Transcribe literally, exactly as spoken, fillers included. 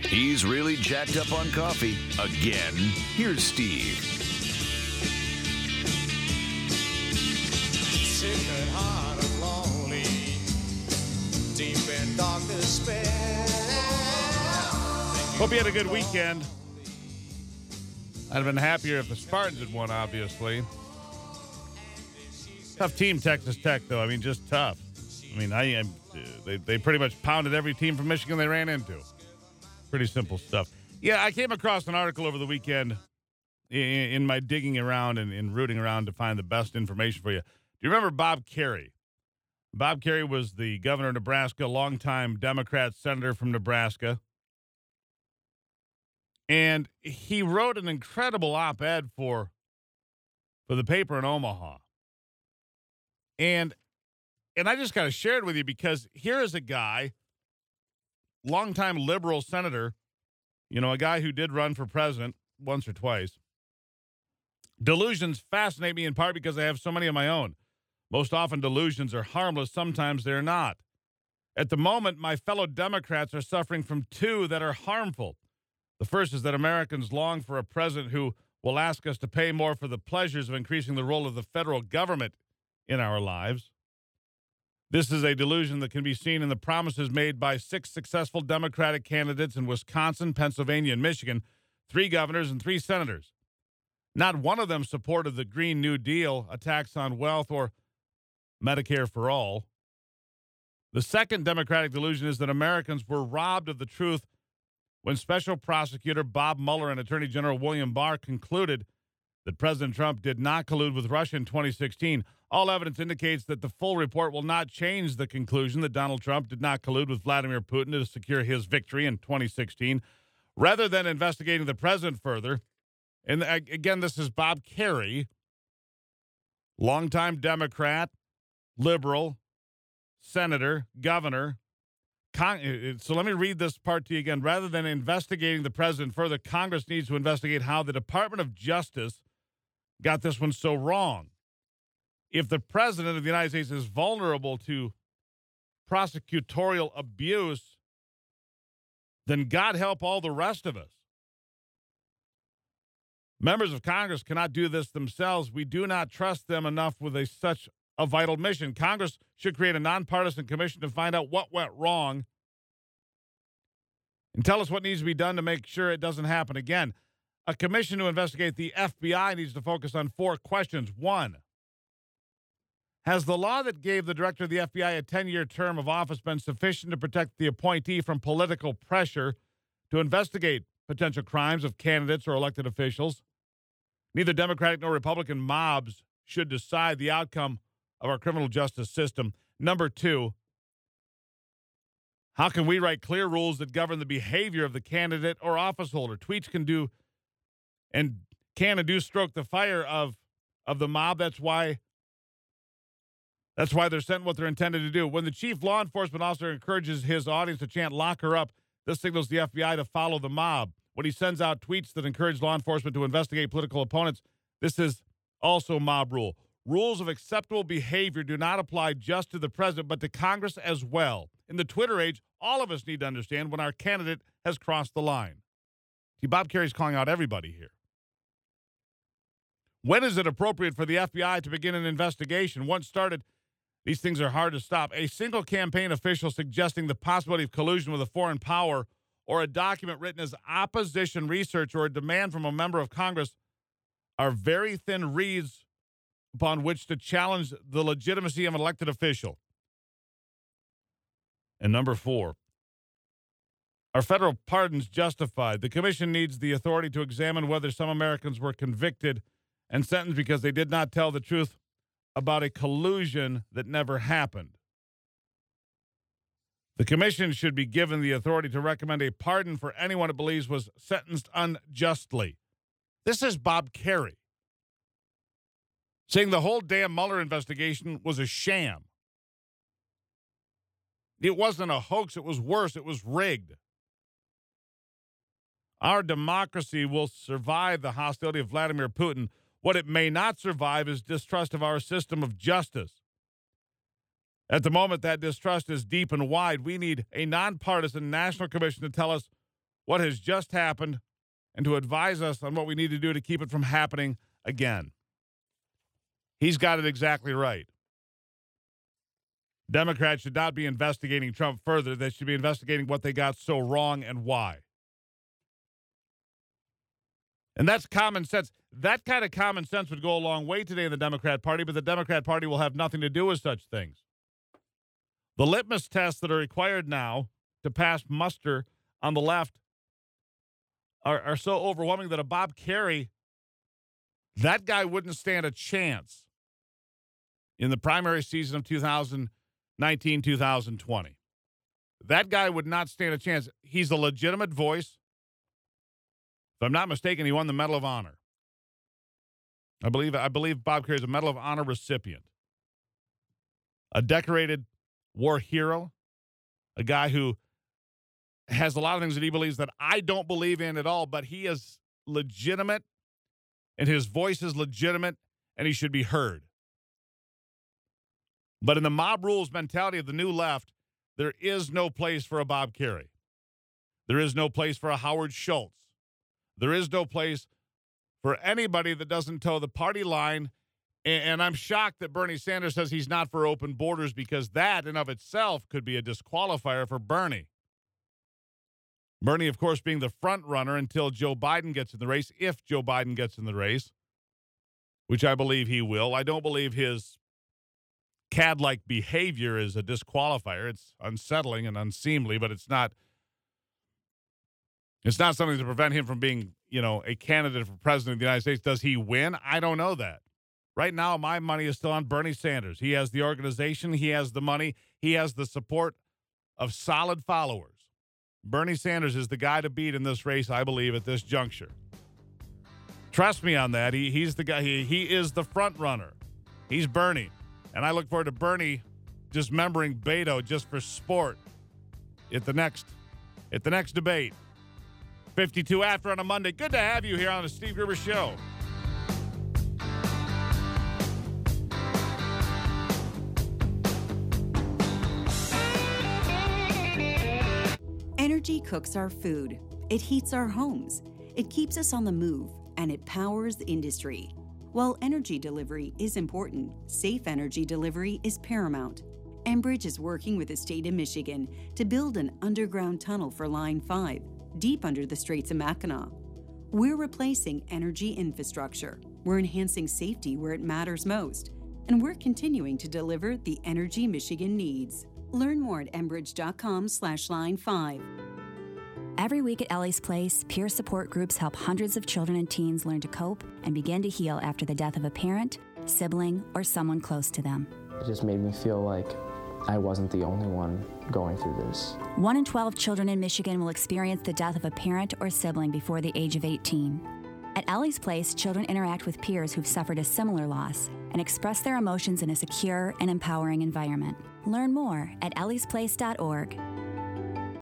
He's really jacked up on coffee. Again, here's Steve. Sick and hard and lonely, deep in dark despair. Hope you had a good weekend. I'd have been happier if the Spartans had won, obviously. Tough team, Texas Tech, though. I mean, just tough. I mean, I, I they, they pretty much pounded every team from Michigan they ran into. Pretty simple stuff. Yeah, I came across an article over the weekend in, in my digging around and in rooting around to find the best information for you. Do you remember Bob Kerrey? Bob Kerrey was the governor of Nebraska, longtime Democrat senator from Nebraska. And he wrote an incredible op-ed for, for the paper in Omaha. And and I just got to share it with you because here is a guy, longtime liberal senator, you know, a guy who did run for president once or twice. Delusions fascinate me in part because I have so many of my own. Most often delusions are harmless. Sometimes they're not. At the moment, my fellow Democrats are suffering from two that are harmful. The first is that Americans long for a president who will ask us to pay more for the pleasures of increasing the role of the federal government in our lives. This is a delusion that can be seen in the promises made by six successful Democratic candidates in Wisconsin, Pennsylvania, and Michigan, three governors and three senators. Not one of them supported the Green New Deal, a tax on wealth, or Medicare for all. The second Democratic delusion is that Americans were robbed of the truth when Special Prosecutor Bob Mueller and Attorney General William Barr concluded that President Trump did not collude with Russia in twenty sixteen. All evidence indicates that the full report will not change the conclusion that Donald Trump did not collude with Vladimir Putin to secure his victory in twenty sixteen. Rather than investigating the president further, and again, this is Bob Kerrey, longtime Democrat, liberal, senator, governor. Con- so let me read this part to you again. Rather than investigating the president further, Congress needs to investigate how the Department of Justice got this one so wrong. If the president of the United States is vulnerable to prosecutorial abuse, then God help all the rest of us. Members of Congress cannot do this themselves. We do not trust them enough with a, such a vital mission. Congress should create a nonpartisan commission to find out what went wrong and tell us what needs to be done to make sure it doesn't happen again. A commission to investigate the F B I needs to focus on four questions. One, has the law that gave the director of the F B I a ten-year term of office been sufficient to protect the appointee from political pressure to investigate potential crimes of candidates or elected officials? Neither Democratic nor Republican mobs should decide the outcome of our criminal justice system. Number two, how can we write clear rules that govern the behavior of the candidate or office holder? Tweets can do and can and do stroke the fire of, of the mob. That's why That's why they're sent what they're intended to do. When the chief law enforcement officer encourages his audience to chant, "Lock her up," this signals the F B I to follow the mob. When he sends out tweets that encourage law enforcement to investigate political opponents, this is also mob rule. Rules of acceptable behavior do not apply just to the president, but to Congress as well. In the Twitter age, all of us need to understand when our candidate has crossed the line. See, Bob Kerrey's calling out everybody here. When is it appropriate for the F B I to begin an investigation? Once started, these things are hard to stop. A single campaign official suggesting the possibility of collusion with a foreign power or a document written as opposition research or a demand from a member of Congress are very thin reeds upon which to challenge the legitimacy of an elected official. And number four, are federal pardons justified? The commission needs the authority to examine whether some Americans were convicted and sentenced because they did not tell the truth about a collusion that never happened. The commission should be given the authority to recommend a pardon for anyone it believes was sentenced unjustly. This is Bob Kerrey saying the whole damn Mueller investigation was a sham. It wasn't a hoax. It was worse. It was rigged. Our democracy will survive the hostility of Vladimir Putin. What it may not survive is distrust of our system of justice. At the moment, that distrust is deep and wide. We need a nonpartisan national commission to tell us what has just happened and to advise us on what we need to do to keep it from happening again. He's got it exactly right. Democrats should not be investigating Trump further. They should be investigating what they got so wrong and why. And that's common sense. That kind of common sense would go a long way today in the Democrat Party, but the Democrat Party will have nothing to do with such things. The litmus tests that are required now to pass muster on the left are, are so overwhelming that a Bob Kerrey, that guy wouldn't stand a chance in the primary season of two thousand nineteen, two thousand twenty. That guy would not stand a chance. He's a legitimate voice. If I'm not mistaken, he won the Medal of Honor. I believe I believe Bob Kerrey is a Medal of Honor recipient. A decorated war hero. A guy who has a lot of things that he believes that I don't believe in at all, but he is legitimate, and his voice is legitimate, and he should be heard. But in the mob rules mentality of the new left, there is no place for a Bob Kerrey. There is no place for a Howard Schultz. There is no place for anybody that doesn't toe the party line. And I'm shocked that Bernie Sanders says he's not for open borders, because that in of itself could be a disqualifier for Bernie. Bernie, of course, being the front runner until Joe Biden gets in the race, if Joe Biden gets in the race, which I believe he will. I don't believe his cad-like behavior is a disqualifier. It's unsettling and unseemly, but it's not it's not something to prevent him from being, you know, a candidate for president of the United States. Does he win? I don't know that. Right now, my money is still on Bernie Sanders. He has the organization. He has the money. He has the support of solid followers. Bernie Sanders is the guy to beat in this race, I believe, at this juncture. Trust me on that. He, he's the guy. He, he is the front runner. He's Bernie. And I look forward to Bernie dismembering Beto just for sport at the next at the next debate. fifty-two after on a Monday. Good to have you here on the Steve Gruber Show. Energy cooks our food. It heats our homes. It keeps us on the move, and it powers industry. While energy delivery is important, safe energy delivery is paramount. Enbridge is working with the state of Michigan to build an underground tunnel for Line five, deep under the Straits of Mackinac. We're replacing energy infrastructure. We're enhancing safety where it matters most. And we're continuing to deliver the energy Michigan needs. Learn more at enbridge.com slash line five. Every week at Ellie's Place, peer support groups help hundreds of children and teens learn to cope and begin to heal after the death of a parent, sibling, or someone close to them. It just made me feel like I wasn't the only one going through this. One in twelve children in Michigan will experience the death of a parent or sibling before the age of eighteen. At Ellie's Place, children interact with peers who've suffered a similar loss and express their emotions in a secure and empowering environment. Learn more at ellies place dot org.